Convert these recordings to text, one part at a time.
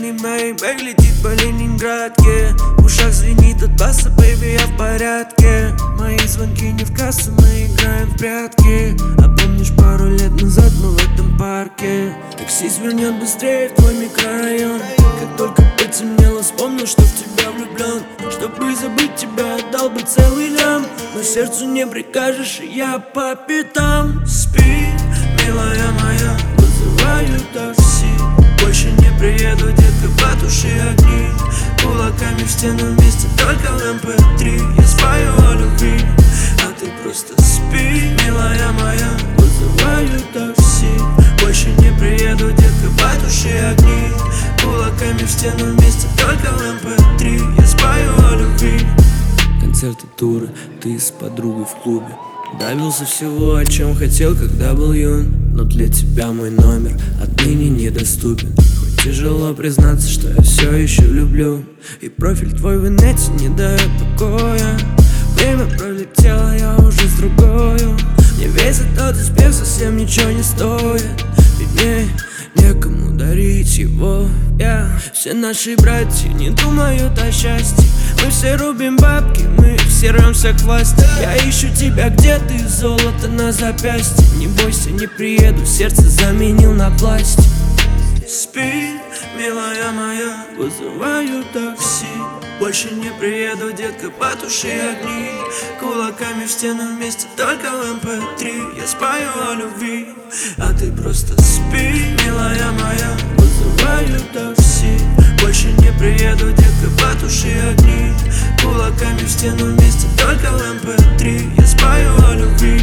Черный Maybach летит по Ленинградке, в ушах звенит от баса, бэйби, я в порядке. Мои звонки не в кассу, мы играем в прятки. А помнишь, пару лет назад мы в этом парке? Такси свернет быстрее в твой микрорайон. Как только потемнело, вспомнил, что в тебя влюблен. Чтобы забыть тебя, отдал бы целый лям, но сердцу не прикажешь, и я по пятам. Спи, милая моя, вызываю такси. Больше не приеду, детка, потуши огни. Кулаками в стену вместе, только в MP3. Я спою о любви, а ты просто спи, милая моя, вызываю такси. Больше не приеду, детка, потуши огни. Кулаками в стену вместе, только в MP3. Я спою о любви. Концерты, туры, ты с подругой в клубе. Добился всего, о чем хотел, когда был юн. Но для тебя мой номер отныне недоступен. Хоть тяжело признаться, что я все еще люблю. И профиль твой в инете не дает покоя. Время пролетело, я уже с другою. Мне весь этот успех совсем ничего не стоит, ведь мне некому дарить его. Все наши братья не думают о счастье. Мы все рубим бабки, мы все рвемся к власти. Я ищу тебя, где ты, золото на запястье. Не бойся, не приеду, сердце заменил на пластик. Спи, милая моя, вызываю такси. Больше не приеду, детка, потуши огни. Кулаками в стену вместе, только в MP3. Я спою о любви, а ты просто спи, милая моя, вызываю такси. Больше не приеду, детка, потуши огни. Кулаками в стену вместе, только в MP3. Я спою о любви.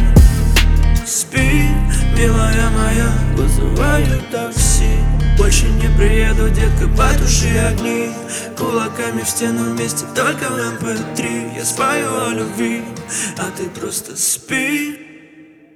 Спи, милая моя, вызываю такси. Больше не приеду, детка, потуши огни. Кулаками в стену вместе, только в MP3. Я спою о любви, а ты просто спи.